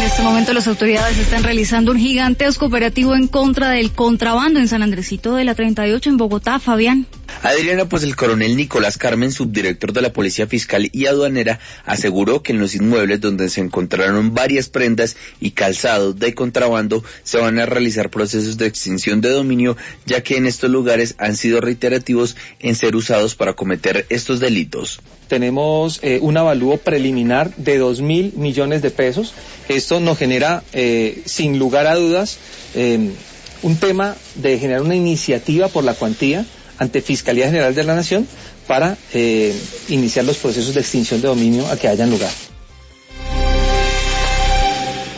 este momento las autoridades están realizando un gigantesco operativo en contra del contrabando en San Andresito de la 38 en Bogotá. Fabián. Adriana, pues el coronel Nicolás Carmen, subdirector de la Policía Fiscal y Aduanera, aseguró que en los inmuebles donde se encontraron varias prendas y calzados de contrabando se van a realizar procesos de extinción de dominio, ya que en estos lugares han sido reiterativos en ser usados para cometer estos delitos. Tenemos un avalúo preliminar de 2.000 millones de pesos. Esto nos genera, sin lugar a dudas, un tema de generar una iniciativa por la cuantía ante Fiscalía General de la Nación para iniciar los procesos de extinción de dominio a que hayan lugar.